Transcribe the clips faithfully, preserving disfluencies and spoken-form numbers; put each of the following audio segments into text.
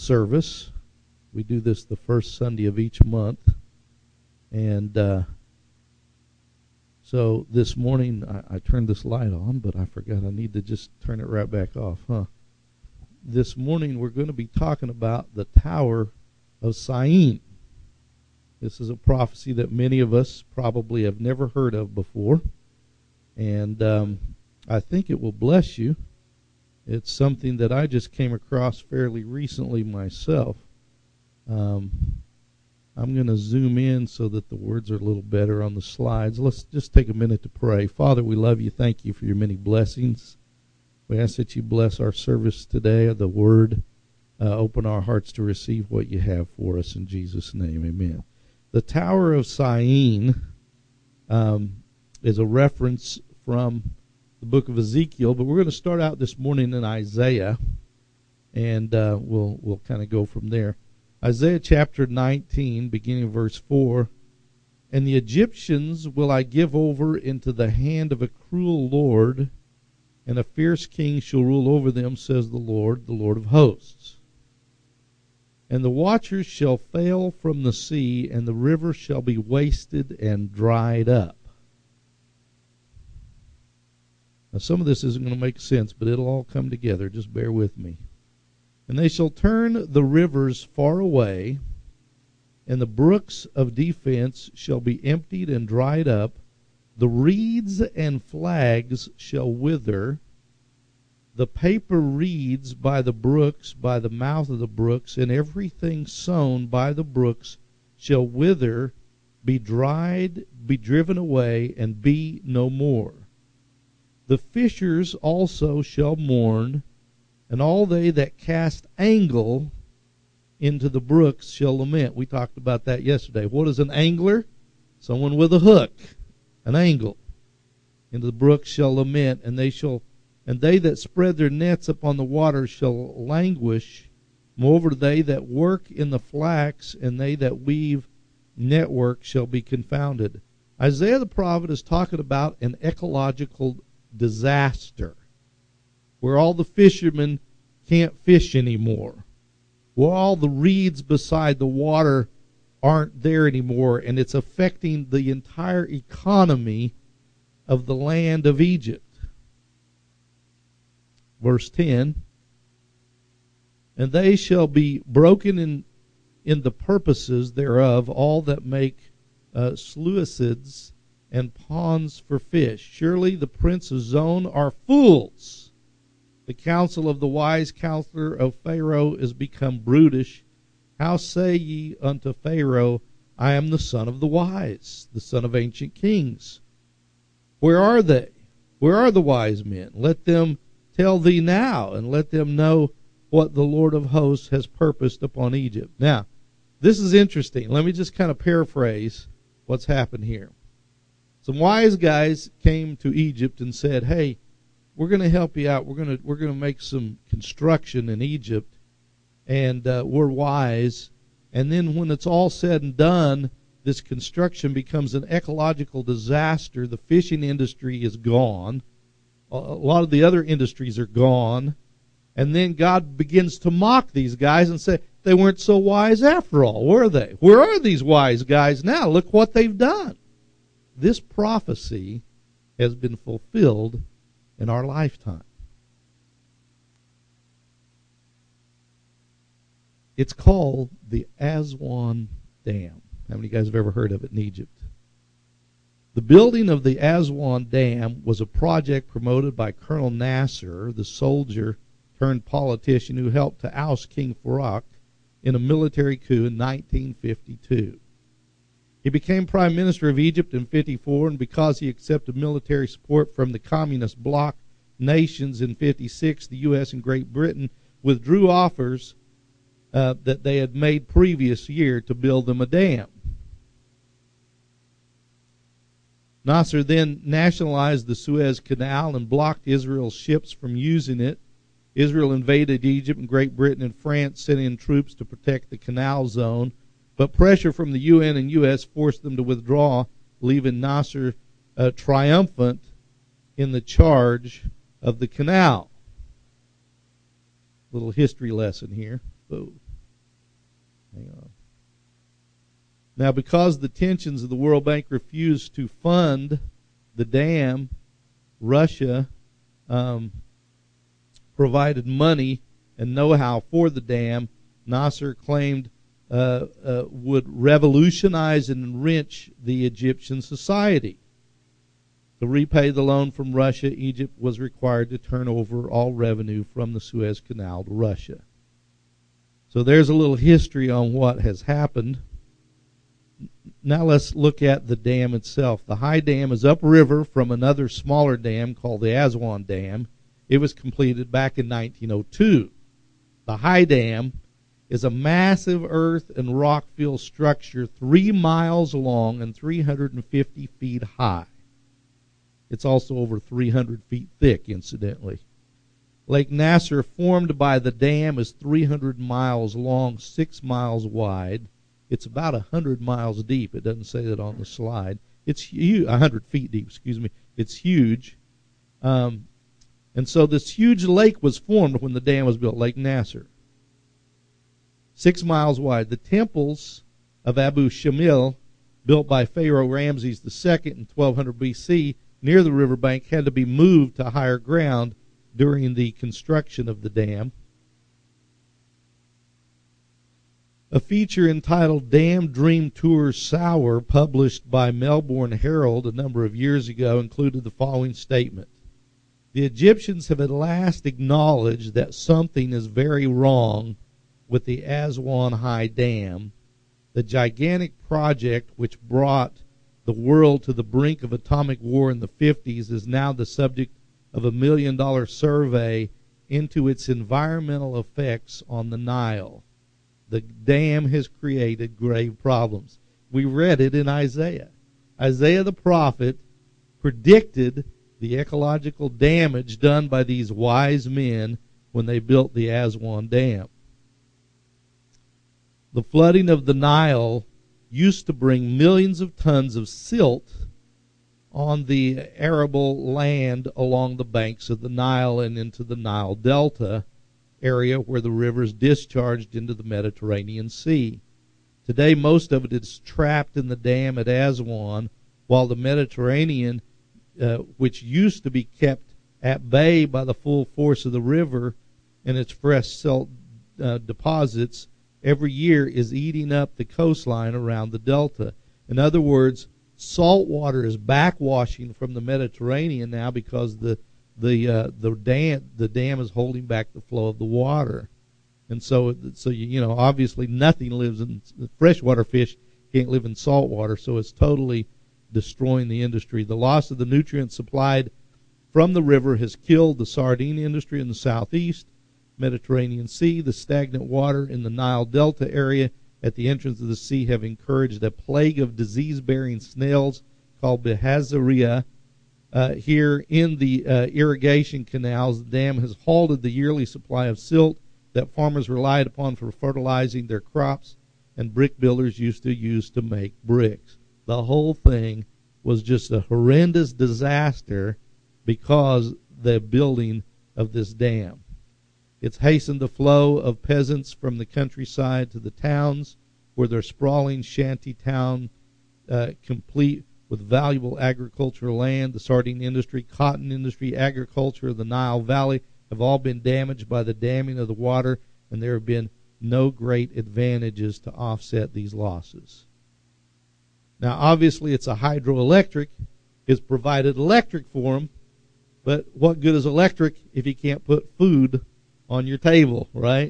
service. We do this the first Sunday of each month. And uh, so this morning I, I turned this light on, but I forgot I need to just turn it right back off, huh? This morning we're going to be talking about the Tower of Syene. This is a prophecy that many of us probably have never heard of before. And um, I think it will bless you. It's something that I just came across fairly recently myself. Um, I'm going to zoom in so that the words are a little better on the slides. Let's just take a minute to pray. Father, we love you. Thank you for your many blessings. We ask that you bless our service today of the word. Uh, open our hearts to receive what you have for us in Jesus' name. Amen. The Tower of Syene um, is a reference from the book of Ezekiel, but we're going to start out this morning in Isaiah, and uh, we'll we'll kind of go from there. Isaiah chapter nineteen, beginning verse four, "And the Egyptians will I give over into the hand of a cruel lord, and a fierce king shall rule over them, says the Lord, the Lord of hosts. And the watchers shall fail from the sea, and the river shall be wasted and dried up." Now, some of this isn't going to make sense, but it'll all come together. Just bear with me. "And they shall turn the rivers far away, and the brooks of defense shall be emptied and dried up. The reeds and flags shall wither. The paper reeds by the brooks, by the mouth of the brooks, and everything sown by the brooks shall wither, be dried, be driven away, and be no more. The fishers also shall mourn, and all they that cast angle into the brooks shall lament." We talked about that yesterday. What is an angler? Someone with a hook, an angle. "Into the brooks shall lament, and they shall, and they that spread their nets upon the water shall languish. Moreover, they that work in the flax and they that weave network shall be confounded." Isaiah the prophet is talking about an ecological disaster, where all the fishermen can't fish anymore, where all the reeds beside the water aren't there anymore, and it's affecting the entire economy of the land of Egypt. Verse ten, "And they shall be broken in in the purposes thereof, all that make uh, sluices and ponds for fish. Surely the prince of Zon are fools. The counsel of the wise counselor of Pharaoh is become brutish. How say ye unto Pharaoh, I am the son of the wise, the son of ancient kings? Where are they? Where are the wise men? Let them tell thee now, and let them know what the Lord of hosts has purposed upon Egypt." Now, this is interesting. Let me just kind of paraphrase what's happened here. Some wise guys came to Egypt and said, "Hey, we're going to help you out. We're going to we're going to make some construction in Egypt, and uh, we're wise. And then when it's all said and done, this construction becomes an ecological disaster. The fishing industry is gone. A lot of the other industries are gone. And then God begins to mock these guys and say, they weren't so wise after all, were they? Where are these wise guys now? Look what they've done." This prophecy has been fulfilled in our lifetime. It's called the Aswan Dam. How many of you guys have ever heard of it in Egypt? The building of the Aswan Dam was a project promoted by Colonel Nasser, the soldier turned politician who helped to oust King Farouk in a military coup in nineteen fifty-two. He became prime minister of Egypt in fifty-four, and because he accepted military support from the communist bloc nations in fifty-six, the U S and Great Britain withdrew offers uh, that they had made previous year to build them a dam. Nasser then nationalized the Suez Canal and blocked Israel's ships from using it. Israel invaded Egypt, and Great Britain and France sent in troops to protect the canal zone. But pressure from the U N and U S forced them to withdraw, leaving Nasser uh, triumphant in the charge of the canal. Little history lesson here. Whoa. Hang on. Now, because the tensions of the World Bank refused to fund the dam, Russia um, provided money and know-how for the dam. Nasser claimed uh, uh, would revolutionize and enrich the Egyptian society. To repay the loan from Russia, Egypt was required to turn over all revenue from the Suez Canal to Russia. So there's a little history on what has happened. Now let's look at the dam itself. The High Dam is upriver from another smaller dam called the Aswan Dam. It was completed back in nineteen oh two. The High Dam is a massive earth and rock-filled structure three miles long and three hundred fifty feet high. It's also over three hundred feet thick, incidentally. Lake Nasser, formed by the dam, is three hundred miles long, six miles wide. It's about one hundred miles deep. It doesn't say that on the slide. It's huge, one hundred feet deep, excuse me. It's huge. Um, and so this huge lake was formed when the dam was built, Lake Nasser. Six miles wide. The temples of Abu Shamil, built by Pharaoh Ramses the Second in twelve hundred B C near the riverbank, had to be moved to higher ground during the construction of the dam. A feature entitled Dam Dream Tour Sour, published by Melbourne Herald a number of years ago, included the following statement. The Egyptians have at last acknowledged that something is very wrong with the Aswan High Dam. The gigantic project which brought the world to the brink of atomic war in the fifties is now the subject of a million dollar survey into its environmental effects on the Nile. The dam has created grave problems. We read it in Isaiah. Isaiah the prophet predicted the ecological damage done by these wise men when they built the Aswan Dam. The flooding of the Nile used to bring millions of tons of silt on the arable land along the banks of the Nile and into the Nile Delta area where the rivers discharged into the Mediterranean Sea. Today, most of it is trapped in the dam at Aswan, while the Mediterranean, uh, which used to be kept at bay by the full force of the river and its fresh salt uh, deposits, every year is eating up the coastline around the delta. In other words, salt water is backwashing from the Mediterranean now because the the uh, the dam the dam is holding back the flow of the water, and so so you, you know obviously nothing lives in freshwater fish can't live in salt water, so it's totally destroying the industry. The loss of the nutrients supplied from the river has killed the sardine industry in the southeast Mediterranean Sea. The stagnant water in the Nile Delta area at the entrance of the sea have encouraged a plague of disease-bearing snails called Behazeria. Uh, here in the uh, irrigation canals, the dam has halted the yearly supply of silt that farmers relied upon for fertilizing their crops and brick builders used to use to make bricks. The whole thing was just a horrendous disaster because the building of this dam. It's hastened the flow of peasants from the countryside to the towns, where their sprawling shanty town, uh, complete with valuable agricultural land. The sardine industry, cotton industry, agriculture of the Nile Valley have all been damaged by the damming of the water, and there have been no great advantages to offset these losses. Now, obviously, it's a hydroelectric. It's provided electric for them, but what good is electric if you can't put food on your table, right?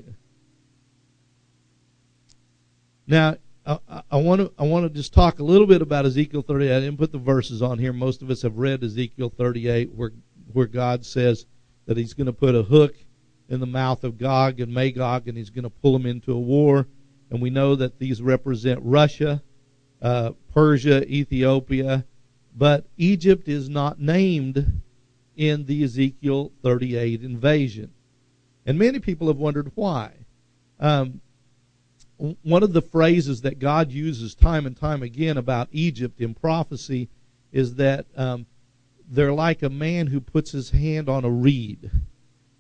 Now, I want to I want to just talk a little bit about Ezekiel thirty-eight. I didn't put the verses on here. Most of us have read Ezekiel thirty-eight, where where God says that He's going to put a hook in the mouth of Gog and Magog, and He's going to pull them into a war. And we know that these represent Russia, uh, Persia, Ethiopia, but Egypt is not named in the Ezekiel thirty-eight invasion. And many people have wondered why. Um, one of the phrases that God uses time and time again about Egypt in prophecy is that um, they're like a man who puts his hand on a reed.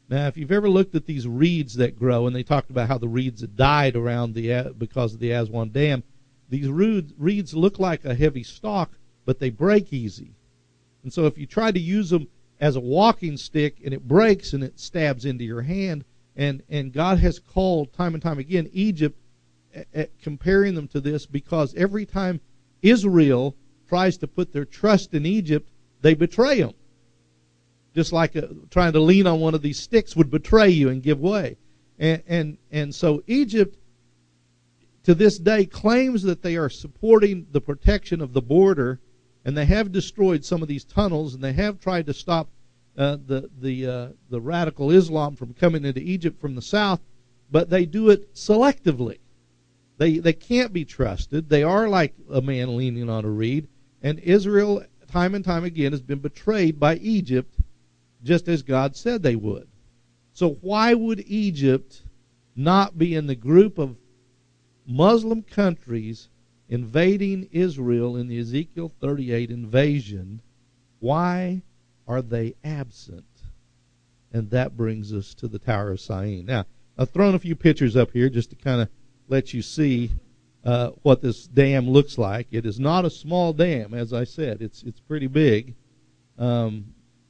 Now, if you've ever looked at these reeds that grow, and they talked about how the reeds had died around the because of the Aswan Dam, these reeds look like a heavy stalk, but they break easy. And so if you try to use them as a walking stick and it breaks and it stabs into your hand, and, and God has called time and time again Egypt, at, at comparing them to this, because every time Israel tries to put their trust in Egypt, they betray them. Just like a, trying to lean on one of these sticks would betray you and give way. And, and, and so Egypt, to this day, claims that they are supporting the protection of the border, and they have destroyed some of these tunnels, and they have tried to stop uh, the the uh, the radical Islam from coming into Egypt from the south, but they do it selectively. They they can't be trusted. They are like a man leaning on a reed, and Israel, time and time again, has been betrayed by Egypt, just as God said they would. So why would Egypt not be in the group of Muslim countries invading Israel in the Ezekiel thirty-eight invasion? Why are they absent? And that brings us to the Tower of Syene. Now, I've thrown a few pictures up here just to kind of let you see uh, what this dam looks like. It is not a small dam, as I said. It's it's pretty big. Um,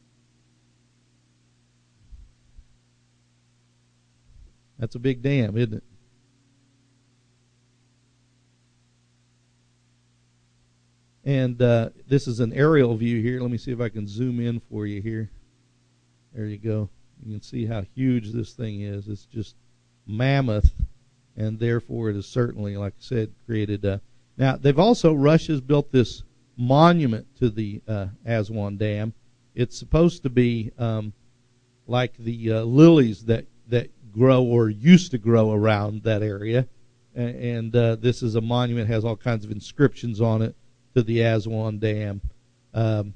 that's a big dam, isn't it? And uh, this is an aerial view here. Let me see if I can zoom in for you here. There you go. You can see how huge this thing is. It's just mammoth, and therefore it is certainly, like I said, created. Uh, now, they've also, Russia's built this monument to the uh, Aswan Dam. It's supposed to be um, like the uh, lilies that, that grow or used to grow around that area. And uh, this is a monument, has all kinds of inscriptions on it to the Aswan Dam. Um,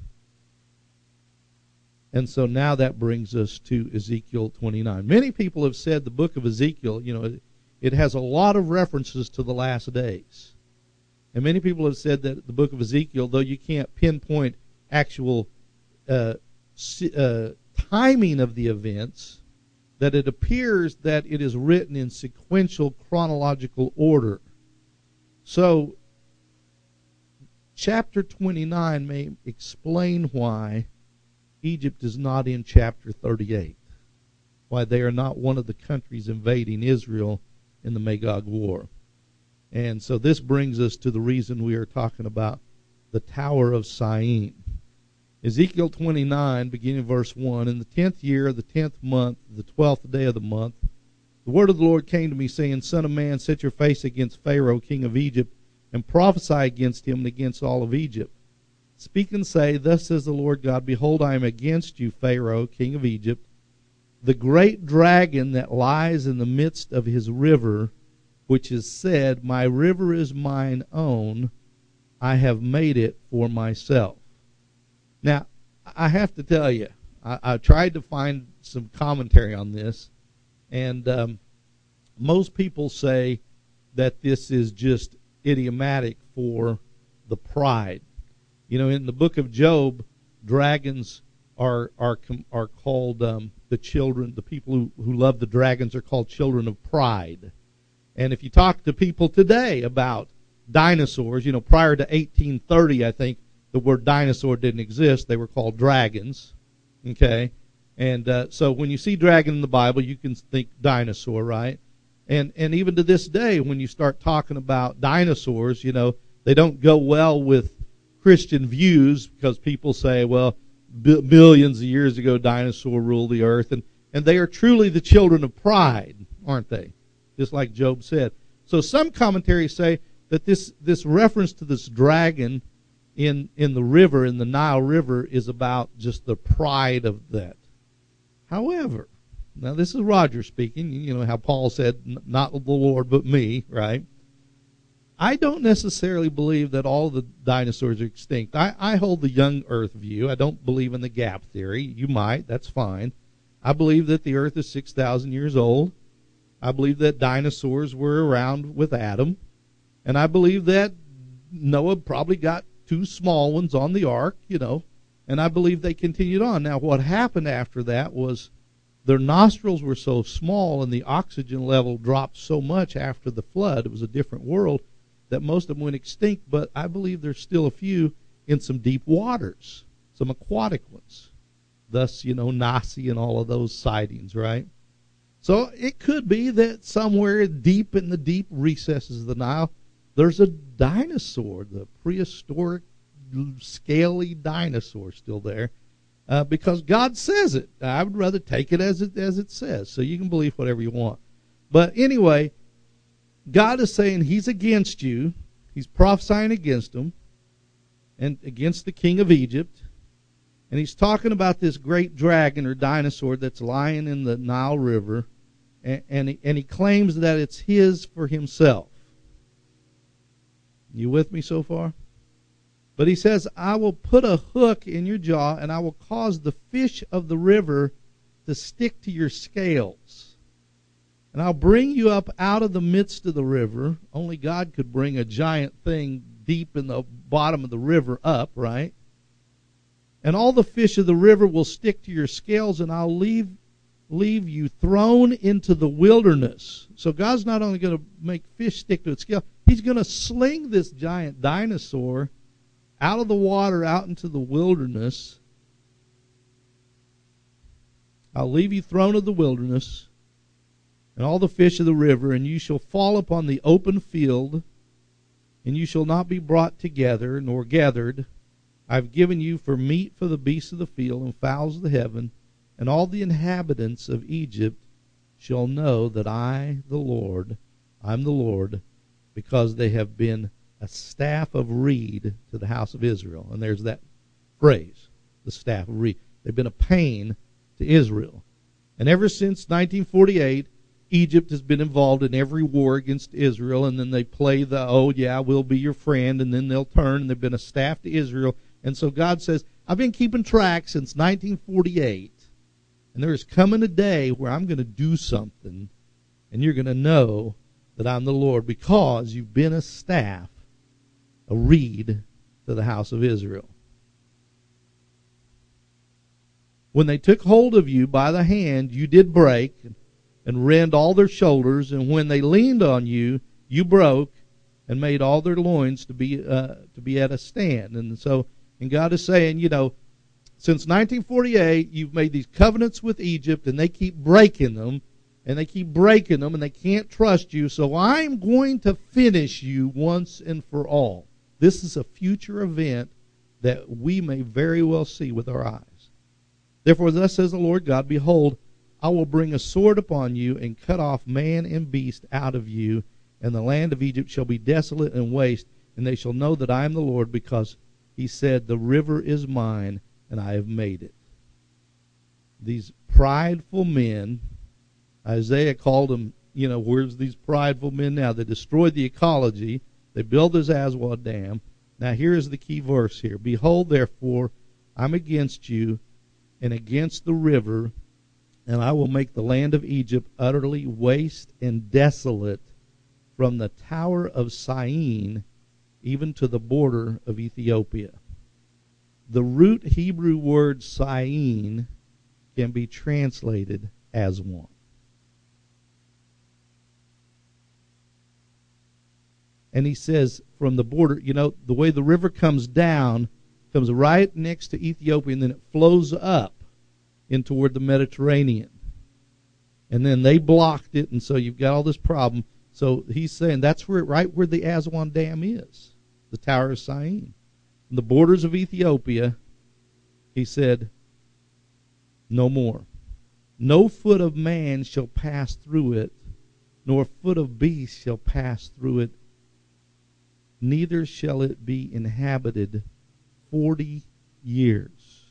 and so now that brings us to Ezekiel twenty-nine. Many people have said the book of Ezekiel, you know, it, it has a lot of references to the last days. And many people have said that the book of Ezekiel, though you can't pinpoint actual uh, uh, timing of the events, that it appears that it is written in sequential chronological order. So chapter twenty-nine may explain why Egypt is not in chapter thirty-eight, why they are not one of the countries invading Israel in the Magog War. And so this brings us to the reason we are talking about the Tower of Syene. Ezekiel twenty-nine, beginning verse one, in the tenth year of the tenth month, the twelfth day of the month, the word of the Lord came to me, saying, Son of man, set your face against Pharaoh, king of Egypt, and prophesy against him and against all of Egypt. Speak and say, Thus says the Lord God, Behold, I am against you, Pharaoh, king of Egypt, the great dragon that lies in the midst of his river, which is said, My river is mine own, I have made it for myself. Now, I have to tell you, I, I tried to find some commentary on this, and um, most people say that this is just idiomatic for the pride. You know, in the book of Job, dragons are are are called um, the children. The people who, who love the dragons are called children of pride. And if you talk to people today about dinosaurs, you know, prior to eighteen thirty, I think the word dinosaur didn't exist. They were called dragons. Okay, and uh, so when you see dragon in the Bible, you can think dinosaur, right? And and even to this day, when you start talking about dinosaurs, you know, they don't go well with Christian views, because people say, well, b- billions of years ago, dinosaur ruled the earth, and, and they are truly the children of pride, aren't they? Just like Job said. So some commentaries say that this, this reference to this dragon in, in the river, in the Nile River, is about just the pride of that. However, now this is Roger speaking, you know how Paul said, not the Lord but me, right? I don't necessarily believe that all the dinosaurs are extinct. I, I hold the young earth view. I don't believe in the gap theory. You might. That's fine. I believe that the earth is six thousand years old. I believe that dinosaurs were around with Adam. And I believe that Noah probably got two small ones on the ark, you know. And I believe they continued on. Now, what happened after that was their nostrils were so small and the oxygen level dropped so much after the flood, it was a different world, that most of them went extinct. But I believe there's still a few in some deep waters, some aquatic ones. Thus, you know, Nasi and all of those sightings, right? So it could be that somewhere deep in the deep recesses of the Nile, there's a dinosaur, the prehistoric scaly dinosaur still there, uh, because God says it. I would rather take it as it as it says. So you can believe whatever you want. But anyway, God is saying He's against you. He's prophesying against them and against the king of Egypt. And He's talking about this great dragon or dinosaur that's lying in the Nile River, and, and, he, and he claims that it's his for himself. You with me so far? But He says, I will put a hook in your jaw, and I will cause the fish of the river to stick to your scales. And I'll bring you up out of the midst of the river. Only God could bring a giant thing deep in the bottom of the river up, right? And all the fish of the river will stick to your scales, and I'll leave leave you thrown into the wilderness. So God's not only going to make fish stick to its scale, He's going to sling this giant dinosaur out of the water, out into the wilderness. I'll leave you thrown in the wilderness, and all the fish of the river, and you shall fall upon the open field, and you shall not be brought together, nor gathered. I've given you for meat for the beasts of the field and fowls of the heaven, and all the inhabitants of Egypt shall know that I, the Lord, I'm the Lord, because they have been a staff of reed to the house of Israel. And there's that phrase, the staff of reed. They've been a pain to Israel. And ever since nineteen forty-eight, Egypt has been involved in every war against Israel, and then they play the, oh, yeah, we'll be your friend, and then they'll turn, and they've been a staff to Israel. And so God says, I've been keeping track since nineteen forty-eight, and there is coming a day where I'm going to do something, and you're going to know that I'm the Lord, because you've been a staff, a reed to the house of Israel. When they took hold of you by the hand, you did break and rend all their shoulders, and when they leaned on you, you broke and made all their loins to be uh, to be at a stand. And so, and God is saying, you know, since nineteen forty-eight, you've made these covenants with Egypt, and they keep breaking them, and they keep breaking them, and they can't trust you. So I'm going to finish you once and for all. This is a future event that we may very well see with our eyes. Therefore, thus says the Lord God, behold, I will bring a sword upon you, and cut off man and beast out of you, and the land of Egypt shall be desolate and waste, and they shall know that I am the Lord, because He said, the river is mine, and I have made it. These prideful men, Isaiah called them, you know, where's these prideful men now? They destroyed the ecology. They built this Aswan Dam. Now here is the key verse here. Behold, therefore, I'm against you and against the river, and I will make the land of Egypt utterly waste and desolate, from the tower of Syene even to the border of Ethiopia. The root Hebrew word Syene can be translated as one. And he says from the border, you know, the way the river comes down, comes right next to Ethiopia, and then it flows up in toward the Mediterranean. And then they blocked it, and so you've got all this problem. So he's saying that's where, right where the Aswan Dam is, the Tower of Syene. In the borders of Ethiopia, he said, no more. No foot of man shall pass through it, nor foot of beast shall pass through it, neither shall it be inhabited forty years.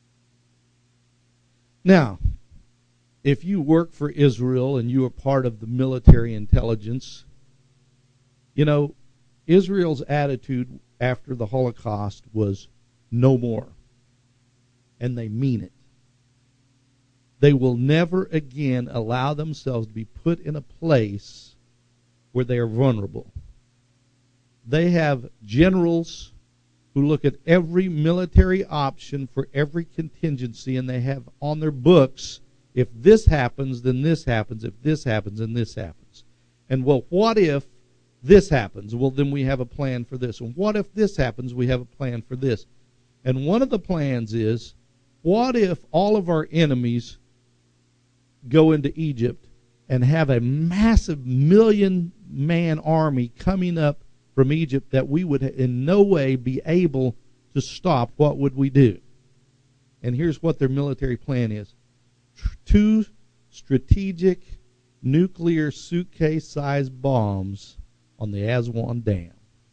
Now, if you work for Israel and you are part of the military intelligence, you know, Israel's attitude after the Holocaust was no more. And they mean it. They will never again allow themselves to be put in a place where they are vulnerable. They have generals who look at every military option for every contingency, and they have on their books If this happens, then this happens. If this happens, then this happens. And well, what if this happens? Well, then we have a plan for this. And what if this happens? We have a plan for this. And one of the plans is, what if all of our enemies go into Egypt and have a massive million-man army coming up from Egypt that we would in no way be able to stop? What would we do? And here's what their military plan is. Two strategic nuclear suitcase-sized bombs on the Aswan Dam.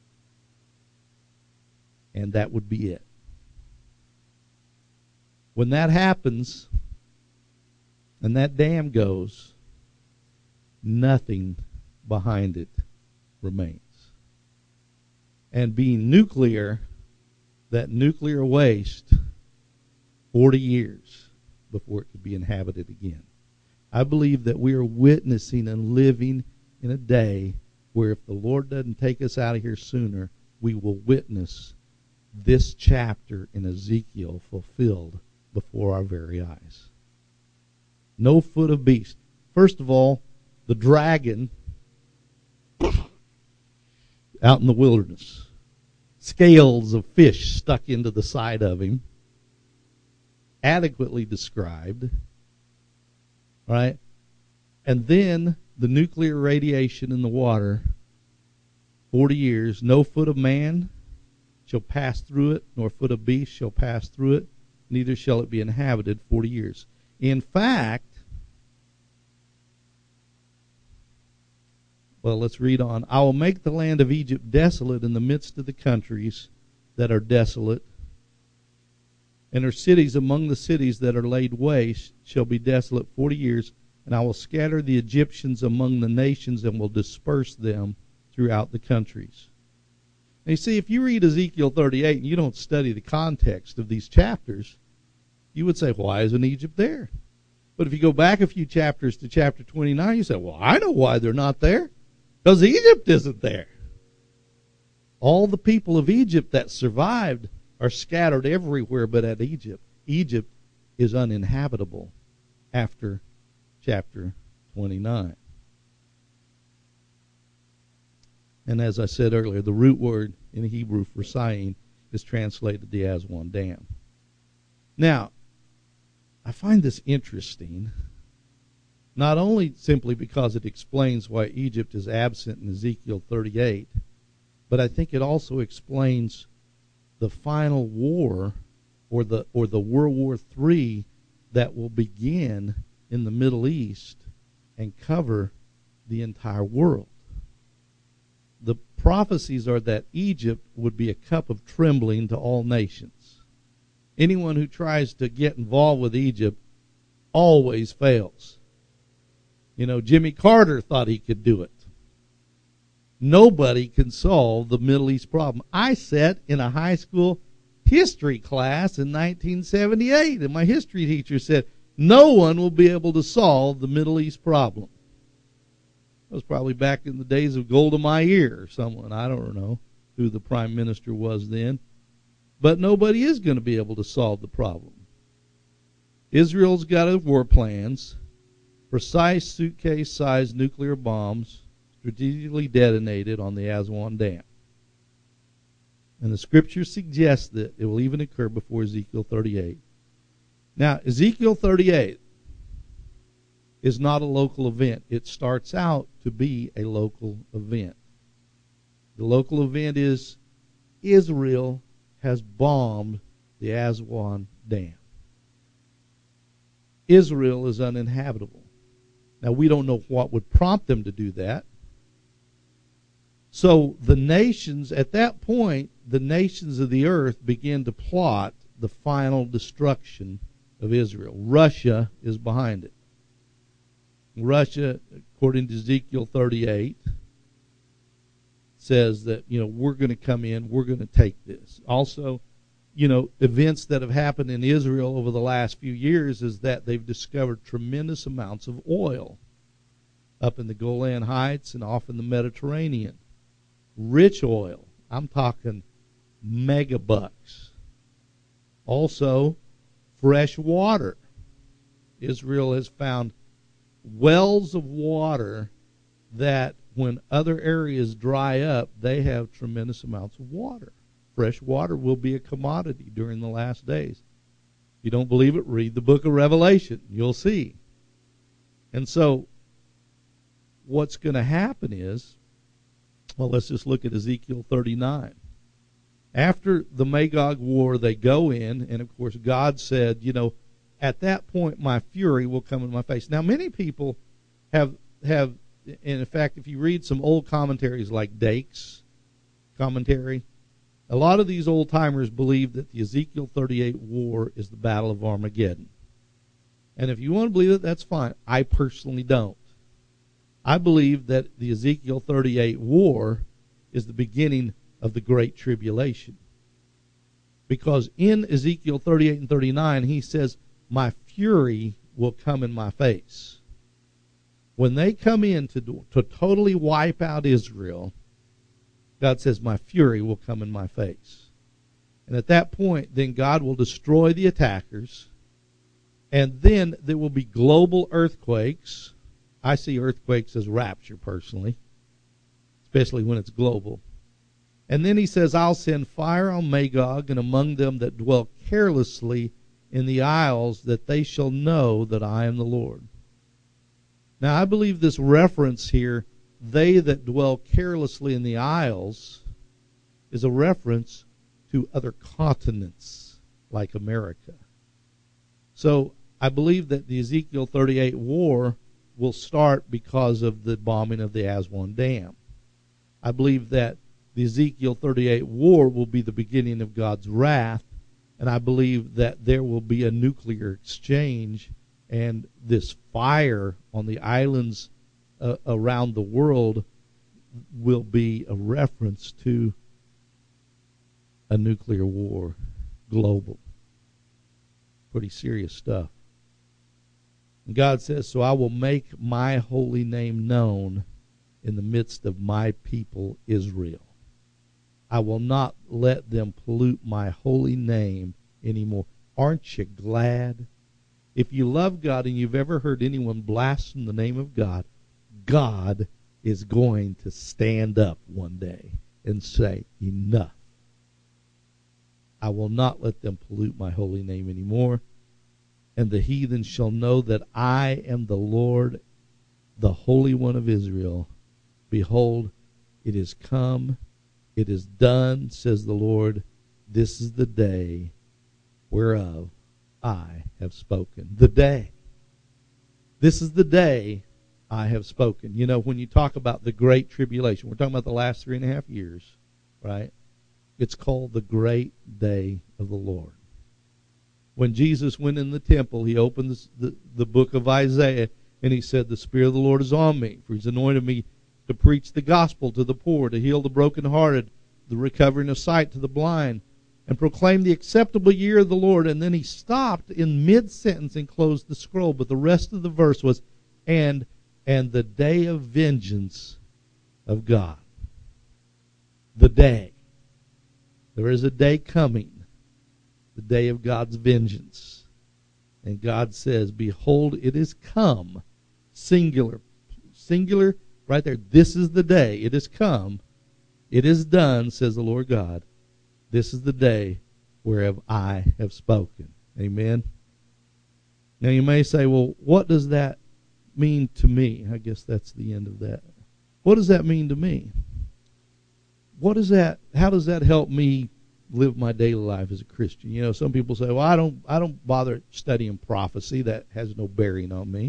And that would be it. When that happens, and that dam goes, nothing behind it remains. And being nuclear, that nuclear waste, forty years before it could be inhabited again. I believe that we are witnessing and living in a day where if the Lord doesn't take us out of here sooner, we will witness this chapter in Ezekiel fulfilled before our very eyes. No foot of beast. First of all, the dragon out in the wilderness. Scales of fish stuck into the side of him. Adequately described. Right? And then the nuclear radiation in the water. Forty years. No foot of man shall pass through it, nor foot of beast shall pass through it, neither shall it be inhabited forty years. In fact, well, let's read on. I will make the land of Egypt desolate in the midst of the countries that are desolate, and her cities among the cities that are laid waste shall be desolate forty years, and I will scatter the Egyptians among the nations and will disperse them throughout the countries. Now, you see, if you read Ezekiel thirty-eight and you don't study the context of these chapters, you would say, why isn't Egypt there? But if you go back a few chapters to chapter twenty-nine, you say, well, I know why they're not there. Because Egypt isn't there. All the people of Egypt that survived are scattered everywhere but at Egypt. Egypt is uninhabitable after chapter twenty-nine. And as I said earlier, the root word in Hebrew for Syene is translated the Aswan Dam. Now, I find this interesting, not only simply because it explains why Egypt is absent in Ezekiel thirty-eight, but I think it also explains the final war or the or the World War Three that will begin in the Middle East and cover the entire world. The prophecies are that Egypt would be a cup of trembling to all nations. Anyone who tries to get involved with Egypt always fails. You know, Jimmy Carter thought he could do it. Nobody can solve the Middle East problem. I sat in a high school history class in nineteen seventy-eight, and my history teacher said, no one will be able to solve the Middle East problem. That was probably back in the days of Golda Meir or someone. I don't know who the prime minister was then. But nobody is going to be able to solve the problem. Israel's got war plans, precise suitcase-sized nuclear bombs strategically detonated on the Aswan Dam. And the scripture suggests that it will even occur before Ezekiel thirty-eight. Now, Ezekiel thirty-eight is not a local event. It starts out to be a local event. The local event is Israel has bombed the Aswan Dam. Israel is uninhabitable. Now, we don't know what would prompt them to do that. So the nations, at that point, the nations of the earth begin to plot the final destruction of Israel. Russia is behind it. Russia, according to Ezekiel thirty-eight, says that, you know, we're going to come in, we're going to take this. Also, you know, events that have happened in Israel over the last few years is that they've discovered tremendous amounts of oil up in the Golan Heights and off in the Mediterranean. Rich oil. I'm talking megabucks. Also, fresh water. Israel has found wells of water that when other areas dry up, they have tremendous amounts of water. Fresh water will be a commodity during the last days. If you don't believe it, read the book of Revelation. You'll see. And so what's going to happen is, well, let's just look at Ezekiel thirty-nine. After the Magog war, they go in, and of course God said, you know, at that point my fury will come in my face. Now many people have, have and in fact, if you read some old commentaries like Dake's commentary, a lot of these old-timers believe that the Ezekiel thirty-eight war is the Battle of Armageddon. And if you want to believe it, that's fine. I personally don't. I believe that the Ezekiel thirty-eight war is the beginning of the Great Tribulation. Because in Ezekiel thirty-eight and thirty-nine, he says, my fury will come in my face. When they come in to, to totally wipe out Israel, God says, my fury will come in my face. And at that point, then God will destroy the attackers, and then there will be global earthquakes. I see earthquakes as rapture, personally, especially when it's global. And then he says, I'll send fire on Magog and among them that dwell carelessly in the isles, that they shall know that I am the Lord. Now, I believe this reference here, they that dwell carelessly in the isles, is a reference to other continents like America. So I believe that the Ezekiel thirty-eight war will start because of the bombing of the Aswan Dam. I believe that the Ezekiel thirty-eight war will be the beginning of God's wrath, and I believe that there will be a nuclear exchange, and this fire on the islands uh, around the world will be a reference to a nuclear war, global. Pretty serious stuff. And God says, so I will make my holy name known in the midst of my people Israel. I will not let them pollute my holy name anymore. Aren't you glad? If you love God and you've ever heard anyone blaspheme the name of God, God is going to stand up one day and say, enough. I will not let them pollute my holy name anymore. And the heathen shall know that I am the Lord, the Holy One of Israel. Behold, it is come, it is done, says the Lord. This is the day whereof I have spoken. The day. This is the day I have spoken. You know, when you talk about the Great Tribulation, we're talking about the last three and a half years, right? It's called the Great Day of the Lord. When Jesus went in the temple, he opened the, the, the book of Isaiah, and he said, the Spirit of the Lord is on me, for he's anointed me to preach the gospel to the poor, to heal the brokenhearted, the recovering of sight to the blind, and proclaim the acceptable year of the Lord. And then he stopped in mid-sentence and closed the scroll. But the rest of the verse was, and, and the day of vengeance of God. The day. There is a day coming, the day of God's vengeance. And God says, behold, it is come, singular, singular, right there. This is the day. It is come. It is done, says the Lord God. This is the day whereof I have spoken. Amen. Now you may say, well, what does that mean to me? I guess that's the end of that. What does that mean to me? What is that? How does that help me live my daily life as a Christian? You know, some people say, well, I don't I don't bother studying prophecy. That has no bearing on me.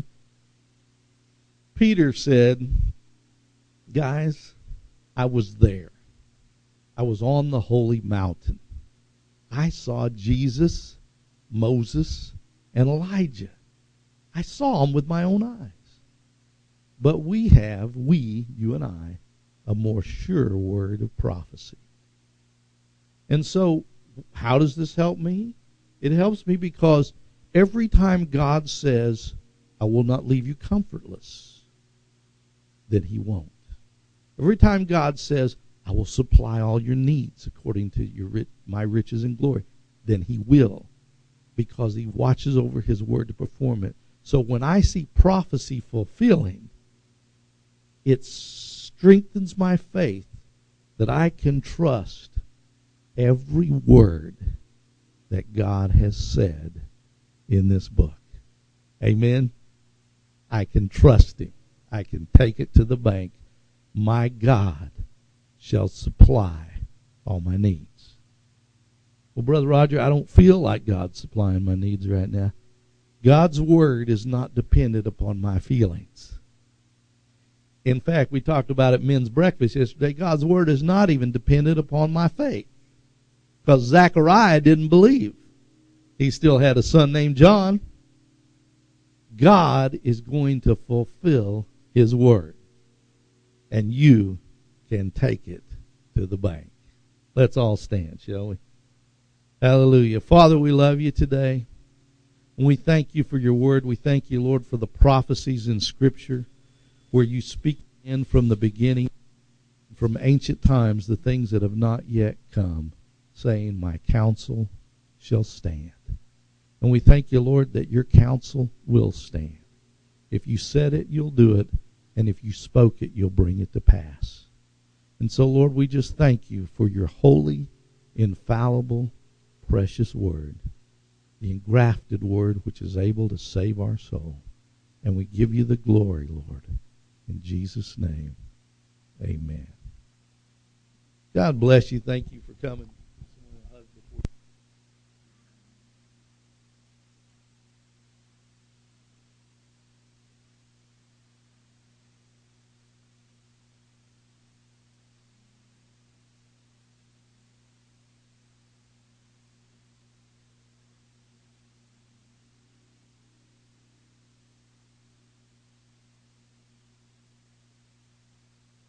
Peter said, guys, I was there. I was on the holy mountain. I saw Jesus, Moses, and Elijah. I saw them with my own eyes. But we have, we, you and I, a more sure word of prophecy. And so, how does this help me? It helps me because every time God says, I will not leave you comfortless, then he won't. Every time God says, I will supply all your needs according to your my riches and glory, then he will, because he watches over his word to perform it. So when I see prophecy fulfilling, it strengthens my faith that I can trust every word that God has said in this book. Amen? I can trust him. I can take it to the bank. My God shall supply all my needs. Well, Brother Roger, I don't feel like God's supplying my needs right now. God's word is not dependent upon my feelings. In fact, we talked about at men's breakfast yesterday, God's word is not even dependent upon my faith. Because Zechariah didn't believe. He still had a son named John. God is going to fulfill his word. And you can take it to the bank. Let's all stand, shall we? Hallelujah. Father, we love you today. And we thank you for your word. We thank you, Lord, for the prophecies in Scripture where you speak in from the beginning, from ancient times, the things that have not yet come, saying, my counsel shall stand. And we thank you, Lord, that your counsel will stand. If you said it, you'll do it. And if you spoke it, you'll bring it to pass. And so, Lord, we just thank you for your holy, infallible, precious word, the engrafted word which is able to save our soul. And we give you the glory, Lord. In Jesus' name, amen. God bless you. Thank you for coming.